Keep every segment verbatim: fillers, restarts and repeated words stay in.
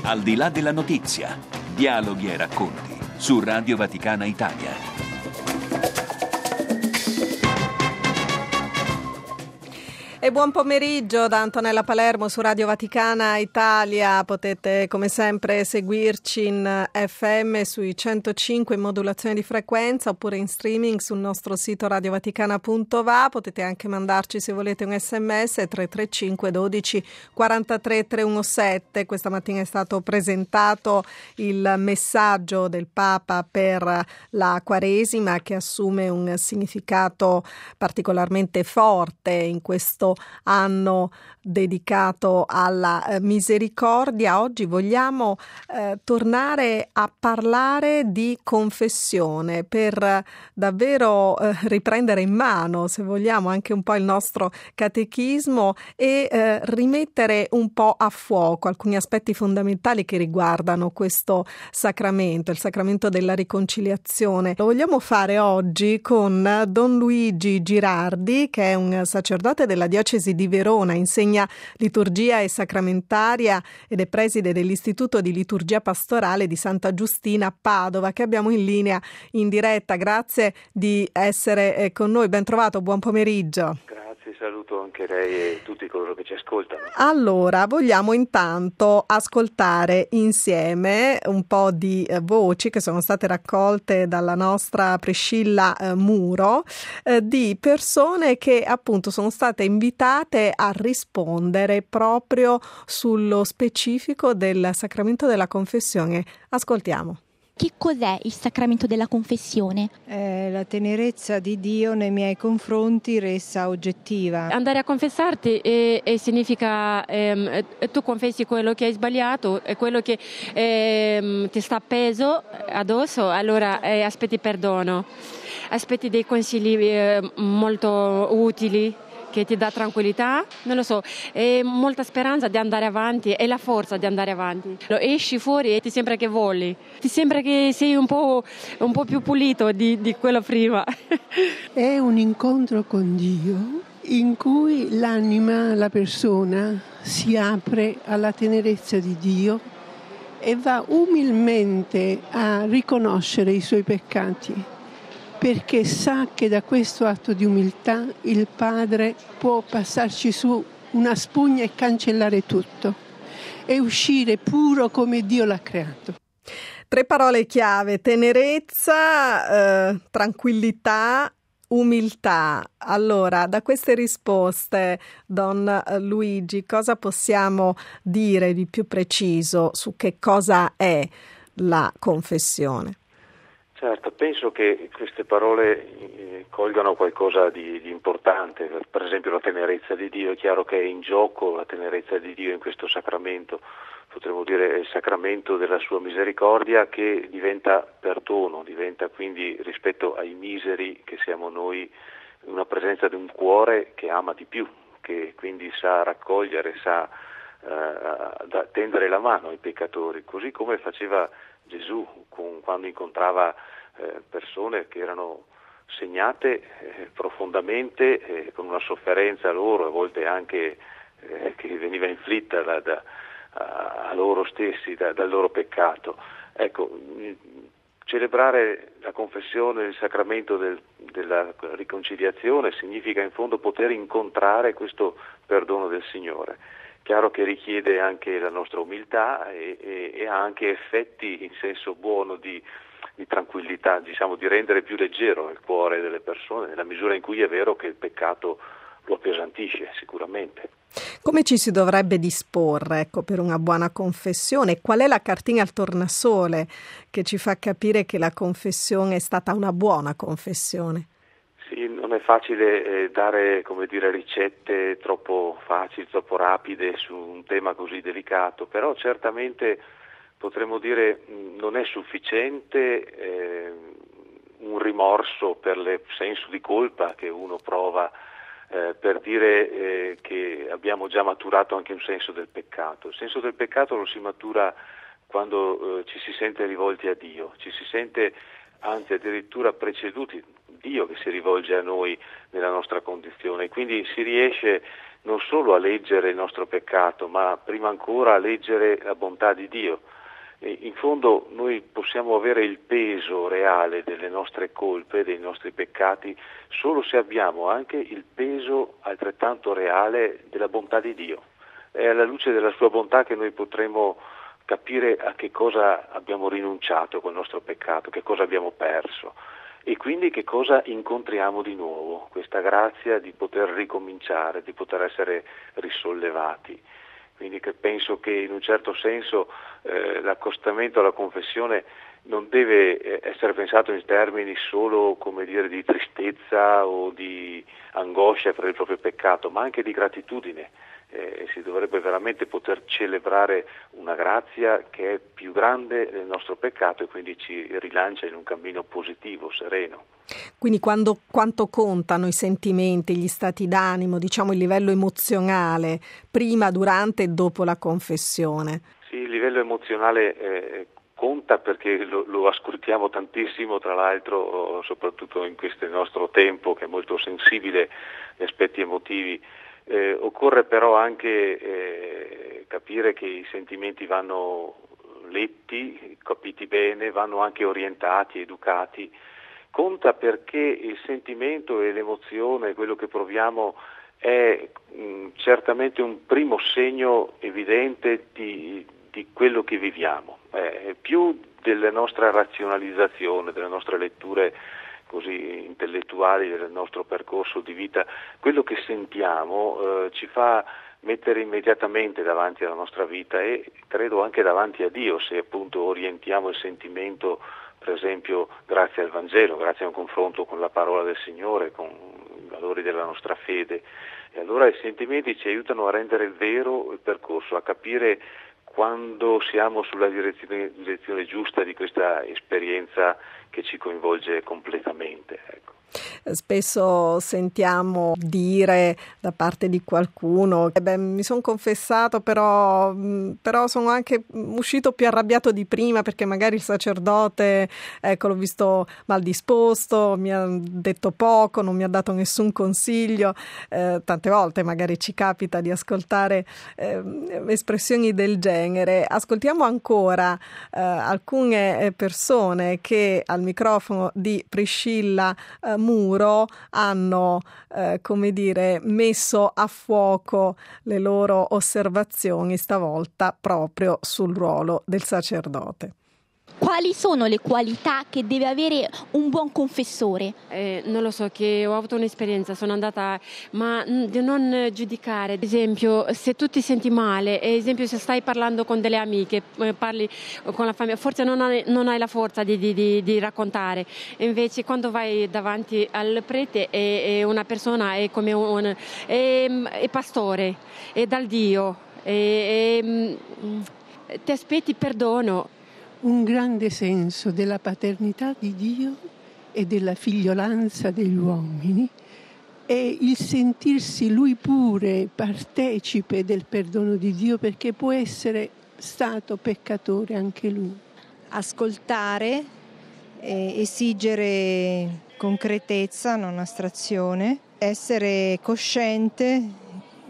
Al di là della notizia, dialoghi e racconti su Radio Vaticana Italia. E buon pomeriggio da Antonella Palermo su Radio Vaticana Italia. Potete come sempre seguirci in F M sui centocinque in modulazione di frequenza oppure in streaming sul nostro sito radiovaticana punto va. Potete anche mandarci, se volete, un sms tre tre cinque dodici quarantatré trecentodsette. Questa mattina è stato presentato il messaggio del Papa per la Quaresima, che assume un significato particolarmente forte in questo anno dedicato alla eh, misericordia. Oggi vogliamo eh, tornare a parlare di confessione per eh, davvero eh, riprendere in mano, se vogliamo, anche un po' il nostro catechismo e eh, rimettere un po' a fuoco alcuni aspetti fondamentali che riguardano questo sacramento, il sacramento della riconciliazione. Lo vogliamo fare oggi con Don Luigi Girardi, che è un sacerdote della diocesi di Verona, insegna liturgia e sacramentaria ed è preside dell'Istituto di Liturgia Pastorale di Santa Giustina a Padova, che abbiamo in linea in diretta. Grazie di essere con noi, ben trovato, buon pomeriggio. Grazie, saluto anche lei e tutti coloro che ci ascoltano. Allora, vogliamo intanto ascoltare insieme un po' di eh, voci che sono state raccolte dalla nostra Priscilla eh, Muro, eh, di persone che appunto sono state invitate a rispondere proprio sullo specifico del sacramento della confessione. Ascoltiamo. Che cos'è il sacramento della confessione? Eh, la tenerezza di Dio nei miei confronti resa oggettiva. Andare a confessarti e, e significa ehm, tu confessi quello che hai sbagliato e quello che ehm, ti sta appeso addosso, allora eh, aspetti perdono, aspetti dei consigli eh, molto utili che ti dà tranquillità, non lo so, e molta speranza di andare avanti e la forza di andare avanti. Esci fuori e ti sembra che voli, ti sembra che sei un po', un po' più pulito di, di quello prima. È un incontro con Dio in cui l'anima, la persona, si apre alla tenerezza di Dio e va umilmente a riconoscere i suoi peccati, perché sa che da questo atto di umiltà il Padre può passarci su una spugna e cancellare tutto e uscire puro come Dio l'ha creato. Tre parole chiave: tenerezza, eh, tranquillità, umiltà. Allora, da queste risposte, Don Luigi, cosa possiamo dire di più preciso su che cosa è la confessione? Certo, penso che queste parole eh, colgano qualcosa di, di importante, per esempio la tenerezza di Dio. È chiaro che è in gioco la tenerezza di Dio in questo sacramento, potremmo dire il sacramento della sua misericordia, che diventa perdono, diventa quindi rispetto ai miseri che siamo noi una presenza di un cuore che ama di più, che quindi sa raccogliere, sa eh, da, tendere la mano ai peccatori, così come faceva Gesù con, quando incontrava eh, persone che erano segnate eh, profondamente eh, con una sofferenza loro, a volte anche eh, che veniva inflitta da, da, a, a loro stessi da, dal loro peccato. Ecco, mh, celebrare la confessione, il sacramento del, della riconciliazione significa in fondo poter incontrare questo perdono del Signore. Chiaro che richiede anche la nostra umiltà e, e, e ha anche effetti in senso buono di, di tranquillità, diciamo, di rendere più leggero il cuore delle persone, nella misura in cui è vero che il peccato lo appesantisce sicuramente. Come ci si dovrebbe disporre, ecco, per una buona confessione? Qual è la cartina al tornasole che ci fa capire che la confessione è stata una buona confessione? Sì, non è facile eh, dare, come dire, ricette troppo facili, troppo rapide su un tema così delicato, però certamente potremmo dire mh, non è sufficiente eh, un rimorso per il senso di colpa che uno prova, eh, per dire eh, che abbiamo già maturato anche un senso del peccato. Il senso del peccato lo si matura quando eh, ci si sente rivolti a Dio, ci si sente anzi addirittura preceduti Dio che si rivolge a noi nella nostra condizione, quindi si riesce non solo a leggere il nostro peccato, ma prima ancora a leggere la bontà di Dio. E in fondo noi possiamo avere il peso reale delle nostre colpe, dei nostri peccati, solo se abbiamo anche il peso altrettanto reale della bontà di Dio. È alla luce della sua bontà che noi potremo capire a che cosa abbiamo rinunciato col nostro peccato, che cosa abbiamo perso e quindi che cosa incontriamo di nuovo, questa grazia di poter ricominciare, di poter essere risollevati. Quindi che penso che in un certo senso eh, l'accostamento alla confessione non deve essere pensato in termini solo, come dire, di tristezza o di angoscia per il proprio peccato, ma anche di gratitudine. Eh, si dovrebbe veramente poter celebrare una grazia che è più grande del nostro peccato e quindi ci rilancia in un cammino positivo, sereno. Quindi quando, quanto contano i sentimenti, gli stati d'animo, diciamo il livello emozionale, prima, durante e dopo la confessione? Sì, il livello emozionale eh, conta perché lo, lo ascoltiamo tantissimo, tra l'altro, soprattutto in questo nostro tempo che è molto sensibile agli aspetti emotivi. Eh, occorre però anche eh, capire che i sentimenti vanno letti, capiti bene, vanno anche orientati, educati. Conta perché il sentimento e l'emozione, quello che proviamo, è mh, certamente un primo segno evidente di, di quello che viviamo. Eh, più della nostra razionalizzazione, delle nostre letture così intellettuali del nostro percorso di vita, quello che sentiamo eh, ci fa mettere immediatamente davanti alla nostra vita e credo anche davanti a Dio, se appunto orientiamo il sentimento, per esempio grazie al Vangelo, grazie a un confronto con la parola del Signore, con i valori della nostra fede. E allora i sentimenti ci aiutano a rendere vero il percorso, a capire quando siamo sulla direzione, direzione giusta di questa esperienza che ci coinvolge completamente. Ecco. Spesso sentiamo dire da parte di qualcuno che beh, mi sono confessato però, però sono anche uscito più arrabbiato di prima perché magari il sacerdote, ecco, l'ho visto mal disposto, mi ha detto poco, non mi ha dato nessun consiglio. Eh, tante volte magari ci capita di ascoltare eh, espressioni del genere. Ascoltiamo ancora eh, alcune persone che al microfono di Priscilla eh, Muro hanno, eh, come dire, messo a fuoco le loro osservazioni, stavolta proprio sul ruolo del sacerdote. Quali sono le qualità che deve avere un buon confessore? Eh, non lo so, che ho avuto un'esperienza, sono andata, ma di non giudicare. Ad esempio, se tu ti senti male, ad esempio se stai parlando con delle amiche, eh, parli con la famiglia, forse non hai, non hai la forza di, di, di, di raccontare. Invece quando vai davanti al prete è, è una persona, è come un è, è pastore, è dal Dio, è, è, ti aspetti perdono. Un grande senso della paternità di Dio e della figliolanza degli uomini e il sentirsi lui pure partecipe del perdono di Dio perché può essere stato peccatore anche lui. Ascoltare, eh, esigere concretezza, non astrazione, essere cosciente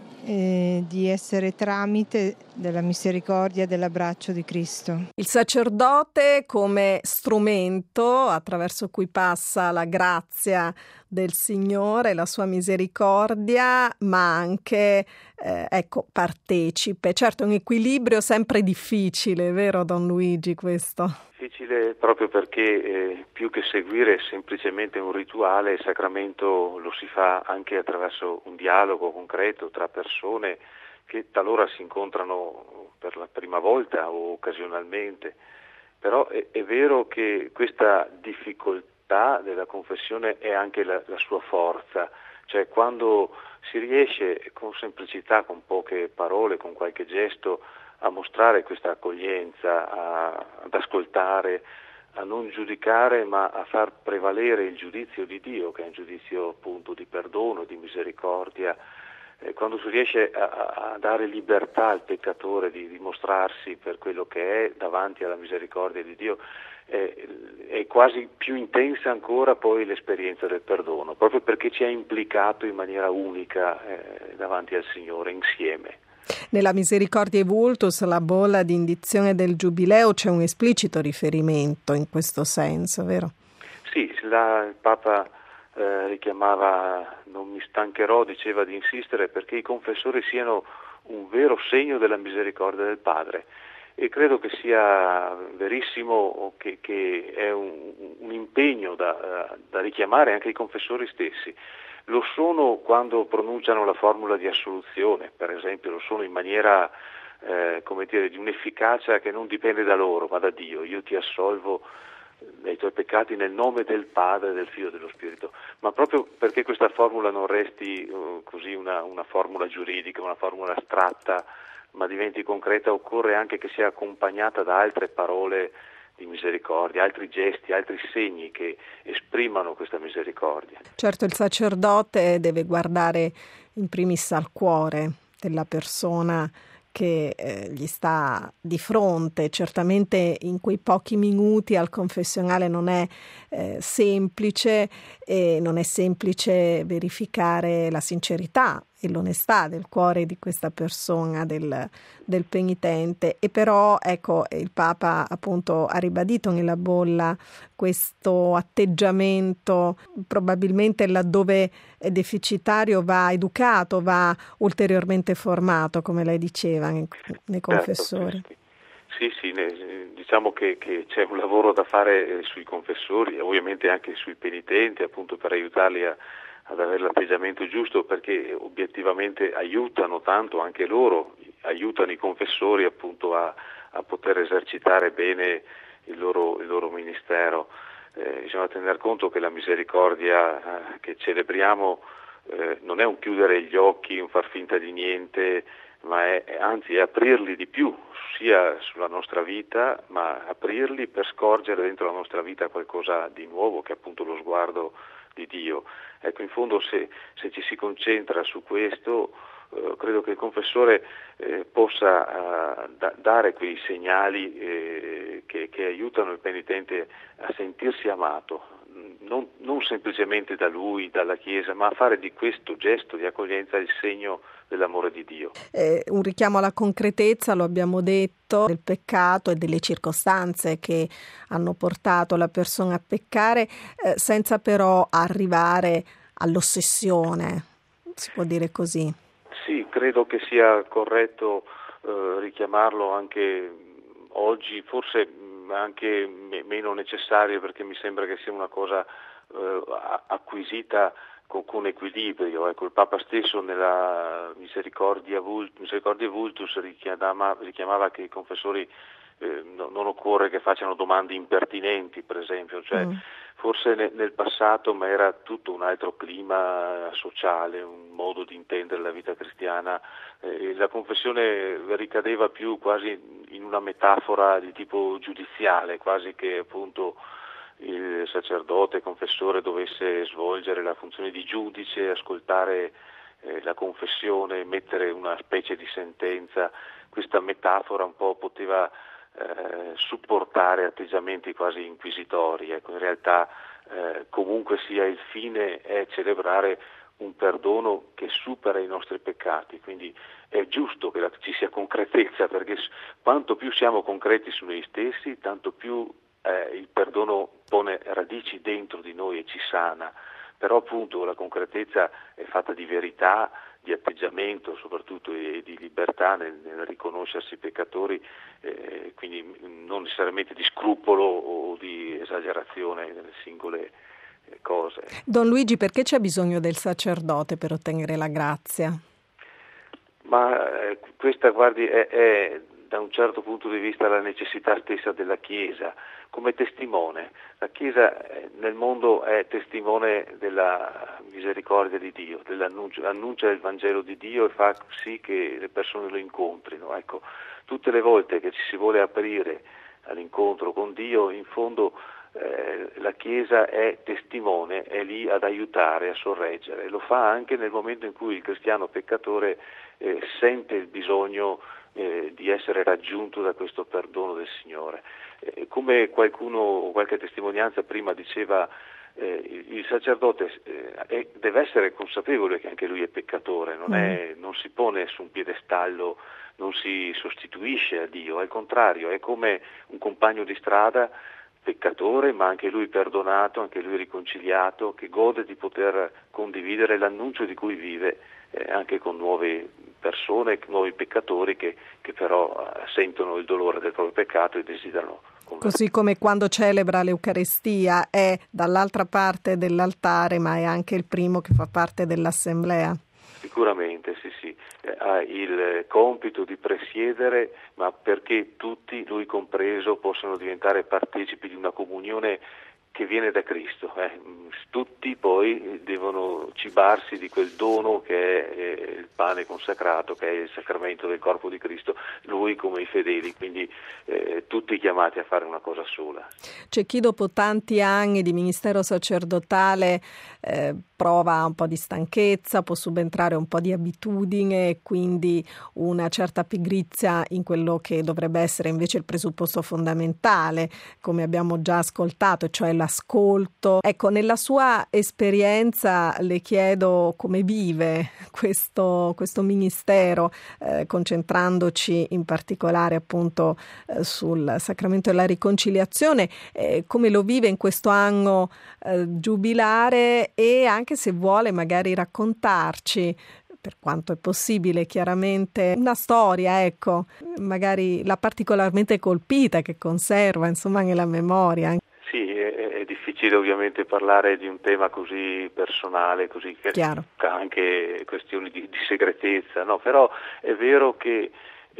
Eh, di essere tramite della misericordia e dell'abbraccio di Cristo. Il sacerdote come strumento attraverso cui passa la grazia del Signore, la sua misericordia, ma anche eh, ecco, partecipe. Certo, è un equilibrio sempre difficile, vero Don Luigi questo? Difficile proprio perché eh, più che seguire semplicemente un rituale, il sacramento lo si fa anche attraverso un dialogo concreto tra persone che talora si incontrano per la prima volta o occasionalmente. Però è, è vero che questa difficoltà della confessione è anche la, la sua forza, cioè quando si riesce con semplicità, con poche parole, con qualche gesto a mostrare questa accoglienza, a, ad ascoltare, a non giudicare ma a far prevalere il giudizio di Dio, che è un giudizio appunto di perdono, di misericordia, eh, quando si riesce a, a dare libertà al peccatore di dimostrarsi per quello che è davanti alla misericordia di Dio, eh, è quasi più intensa ancora poi l'esperienza del perdono, proprio perché ci ha implicato in maniera unica eh, davanti al Signore insieme. Nella Misericordiae Vultus, la bolla di indizione del Giubileo, c'è un esplicito riferimento in questo senso, vero? Sì, la, il Papa eh, richiamava, non mi stancherò, diceva, di insistere perché i confessori siano un vero segno della misericordia del Padre, e credo che sia verissimo, che, che è un, un impegno da, da richiamare anche ai confessori stessi. Lo sono quando pronunciano la formula di assoluzione, per esempio, lo sono in maniera, eh, come dire, di un'efficacia che non dipende da loro, ma da Dio. Io ti assolvo dai tuoi peccati nel nome del Padre, del Figlio e dello Spirito. Ma proprio perché questa formula non resti uh, così una, una formula giuridica, una formula astratta, ma diventi concreta, occorre anche che sia accompagnata da altre parole di misericordia, altri gesti, altri segni che esprimano questa misericordia. Certo, il sacerdote deve guardare in primis al cuore della persona che eh, gli sta di fronte. Certamente in quei pochi minuti al confessionale non è eh, semplice e non è semplice verificare la sincerità e l'onestà del cuore di questa persona, del, del penitente, e però ecco, il Papa appunto ha ribadito nella bolla questo atteggiamento, probabilmente laddove è deficitario va educato, va ulteriormente formato, come lei diceva, nei, nei confessori. Certo, sì, sì, ne, diciamo che, che c'è un lavoro da fare eh, sui confessori e ovviamente anche sui penitenti, appunto per aiutarli a ad avere l'atteggiamento giusto, perché obiettivamente aiutano tanto anche loro, aiutano i confessori appunto a, a poter esercitare bene il loro, il loro ministero. Eh, bisogna tener conto che la misericordia eh, che celebriamo eh, non è un chiudere gli occhi, un far finta di niente, ma è, è anzi è aprirli di più, sia sulla nostra vita, ma aprirli per scorgere dentro la nostra vita qualcosa di nuovo, che è appunto lo sguardo di Dio. Ecco, in fondo se, se ci si concentra su questo, eh, credo che il confessore eh, possa eh, da, dare quei segnali eh, che, che aiutano il penitente a sentirsi amato, non, non semplicemente da lui, dalla Chiesa, ma a fare di questo gesto di accoglienza il segno dell'amore di Dio. Eh, un richiamo alla concretezza, lo abbiamo detto, del peccato e delle circostanze che hanno portato la persona a peccare, eh, senza però arrivare all'ossessione, si può dire così. Sì, credo che sia corretto eh, richiamarlo anche oggi, forse anche me- meno necessario, perché mi sembra che sia una cosa eh, acquisita con, con equilibrio. Ecco, il Papa stesso nella Misericordia Vultus, Misericordia Vultus richiamava, richiamava che i confessori eh, no, non occorre che facciano domande impertinenti, per esempio, cioè mm. forse ne, nel passato, ma era tutto un altro clima sociale, un modo di intendere la vita cristiana. Eh, la confessione ricadeva più quasi in una metafora di tipo giudiziale, quasi che appunto il sacerdote confessore dovesse svolgere la funzione di giudice, ascoltare eh, la confessione, mettere una specie di sentenza. Questa metafora un po' poteva eh, supportare atteggiamenti quasi inquisitori. Ecco, in realtà eh, comunque sia il fine è celebrare un perdono che supera i nostri peccati, quindi è giusto che la, ci sia concretezza, perché quanto più siamo concreti su noi stessi, tanto più eh, il perdono pone radici dentro di noi e ci sana. Però appunto la concretezza è fatta di verità, di atteggiamento soprattutto e di libertà nel, nel riconoscersi peccatori, eh, quindi non necessariamente di scrupolo o di esagerazione nelle singole cose. Don Luigi, perché c'è bisogno del sacerdote per ottenere la grazia? Ma eh, questa, guardi, è, è da un certo punto di vista la necessità stessa della Chiesa, come testimone. La Chiesa eh, nel mondo è testimone della misericordia di Dio, dell'annuncio, annuncia il Vangelo di Dio e fa sì che le persone lo incontrino. Ecco, tutte le volte che ci si vuole aprire all'incontro con Dio, in fondo eh, la Chiesa è testimone, è lì ad aiutare, a sorreggere. Lo fa anche nel momento in cui il cristiano peccatore eh, sente il bisogno eh, di essere raggiunto da questo perdono del Signore. Eh, come qualcuno, qualche testimonianza prima diceva, eh, il sacerdote eh, è, deve essere consapevole che anche lui è peccatore, non, è, non si pone su un piedestallo, non si sostituisce a Dio, al contrario, è come un compagno di strada, peccatore, ma anche lui perdonato, anche lui riconciliato, che gode di poter condividere l'annuncio di cui vive eh, anche con nuove persone, nuovi peccatori che, che però eh, sentono il dolore del proprio peccato e desiderano convertirsi. Così come quando celebra l'Eucaristia è dall'altra parte dell'altare, ma è anche il primo che fa parte dell'assemblea. Sicuramente, sì, sì, eh, ha il compito di presiedere, ma perché tutti, lui compreso, possano diventare partecipi di una comunione che viene da Cristo. Eh. Tutti poi devono cibarsi di quel dono che è eh, il pane consacrato, che è il sacramento del corpo di Cristo, lui come i fedeli, quindi eh, tutti chiamati a fare una cosa sola. C'è chi dopo tanti anni di ministero sacerdotale eh, prova un po' di stanchezza, può subentrare un po' di abitudine e quindi una certa pigrizia in quello che dovrebbe essere invece il presupposto fondamentale, come abbiamo già ascoltato, cioè l'ascolto. Ecco, nella sua esperienza le chiedo come vive questo, questo ministero, eh, concentrandoci in particolare appunto eh, sul sacramento della riconciliazione, eh, come lo vive in questo anno eh, giubilare e anche se vuole magari raccontarci, per quanto è possibile, chiaramente una storia, ecco, magari la particolarmente colpita che conserva insomma nella memoria. Sì, è, è difficile ovviamente parlare di un tema così personale, così che ha anche questioni di, di segretezza, no? Però è vero che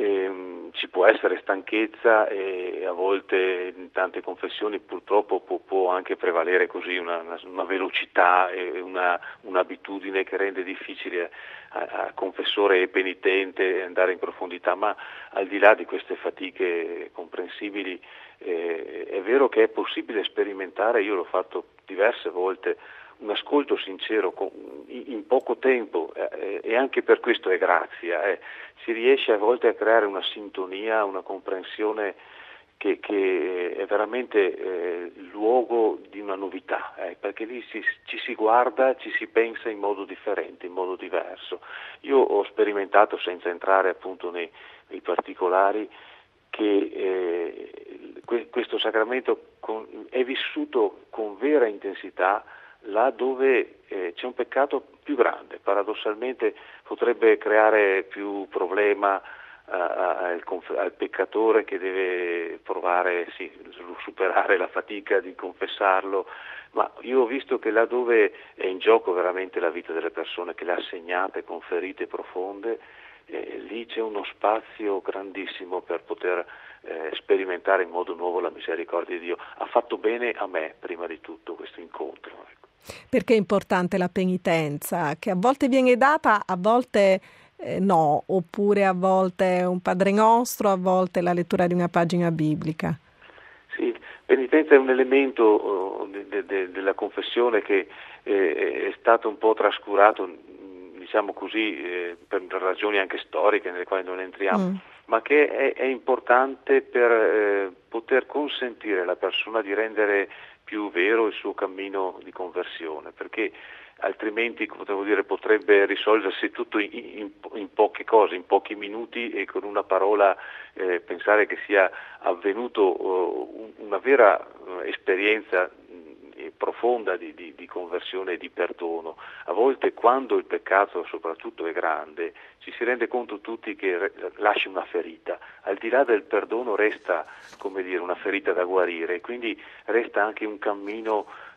ehm, ci può essere stanchezza e a volte in tante confessioni purtroppo può, può anche prevalere così una, una, una velocità e una, un'abitudine che rende difficile a, a confessore e penitente andare in profondità, ma al di là di queste fatiche comprensibili Eh, è vero che è possibile sperimentare, io l'ho fatto diverse volte, un ascolto sincero con, in, in poco tempo eh, e anche per questo è grazia, eh. Si riesce a volte a creare una sintonia, una comprensione che, che è veramente eh, il luogo di una novità, eh, perché lì si, ci si guarda, ci si pensa in modo differente, in modo diverso. Io ho sperimentato, senza entrare appunto nei, nei particolari, che eh, questo sacramento con, è vissuto con vera intensità là dove eh, c'è un peccato più grande, paradossalmente potrebbe creare più problema uh, al, al peccatore che deve provare, sì, superare la fatica di confessarlo, ma io ho visto che là dove è in gioco veramente la vita delle persone, che le ha segnate con ferite profonde, Eh, lì c'è uno spazio grandissimo per poter eh, sperimentare in modo nuovo la misericordia di Dio. Ha fatto bene a me, prima di tutto, questo incontro. Ecco. Perché è importante la penitenza, che a volte viene data, a volte eh, no, oppure a volte un Padre Nostro, a volte la lettura di una pagina biblica. Sì, penitenza è un elemento oh, de, de, della confessione che eh, è stato un po' trascurato, diciamo così, eh, per ragioni anche storiche nelle quali non entriamo, mm. ma che è, è importante per eh, poter consentire alla persona di rendere più vero il suo cammino di conversione, perché altrimenti, come devo dire, potrebbe risolversi tutto in, in, in poche cose, in pochi minuti e con una parola eh, pensare che sia avvenuto uh, una vera uh, esperienza profonda di, di, di conversione e di perdono. A volte quando il peccato soprattutto è grande ci si rende conto tutti che re, lascia una ferita, al di là del perdono resta, come dire, una ferita da guarire, quindi resta anche un cammino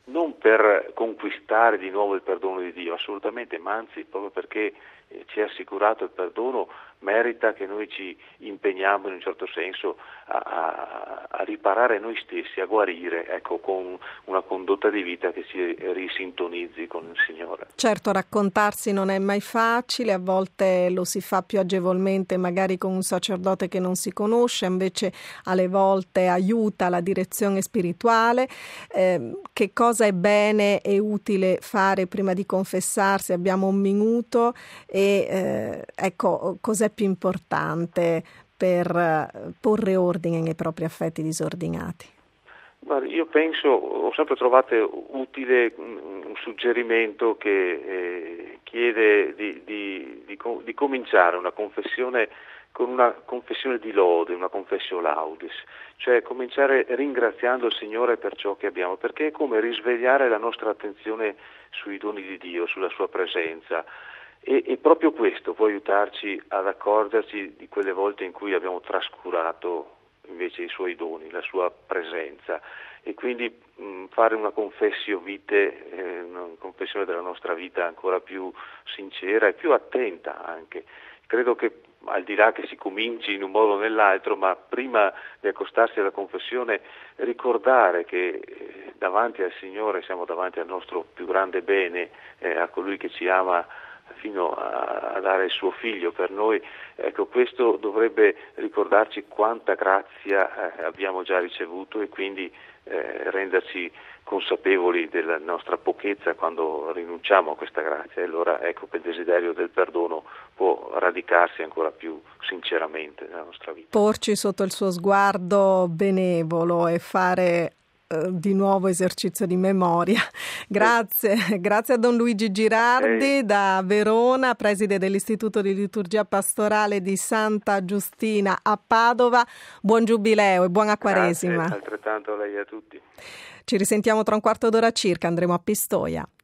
non per conquistare di nuovo il perdono di Dio, assolutamente, ma anzi proprio perché eh, ci è assicurato il perdono, merita che noi ci impegniamo in un certo senso a, a, a riparare noi stessi, a guarire, ecco, con una condotta di vita che si risintonizzi con il Signore. Certo, raccontarsi non è mai facile, a volte lo si fa più agevolmente magari con un sacerdote che non si conosce, invece alle volte aiuta la direzione spirituale. Eh, che cosa è bene e utile fare prima di confessarsi? Abbiamo un minuto e eh, ecco, cos'è più importante per porre ordine nei propri affetti disordinati? Guarda, io penso, ho sempre trovato utile un suggerimento che eh, chiede di, di, di, di cominciare una confessione con una confessione di lode, una confessio laudis, cioè cominciare ringraziando il Signore per ciò che abbiamo, perché è come risvegliare la nostra attenzione sui doni di Dio, sulla sua presenza. E, e proprio questo può aiutarci ad accorgerci di quelle volte in cui abbiamo trascurato invece i suoi doni, la sua presenza, e quindi mh, fare una confessio vite, eh, una confessione della nostra vita ancora più sincera e più attenta anche. Credo che al di là che si cominci in un modo o nell'altro, ma prima di accostarsi alla confessione ricordare che eh, davanti al Signore siamo davanti al nostro più grande bene, eh, a colui che ci ama fino a, a dare il suo figlio per noi. Ecco, questo dovrebbe ricordarci quanta grazia eh, abbiamo già ricevuto e quindi eh, renderci consapevoli della nostra pochezza quando rinunciamo a questa grazia. E allora ecco che il desiderio del perdono può radicarsi ancora più sinceramente nella nostra vita. Porci sotto il suo sguardo benevolo e fare di nuovo esercizio di memoria. Grazie, eh. grazie a Don Luigi Girardi eh. da Verona, preside dell'Istituto di Liturgia Pastorale di Santa Giustina a Padova. Buon giubileo e buona Quaresima. Grazie, altrettanto a lei e a tutti. Ci risentiamo tra un quarto d'ora circa, andremo a Pistoia.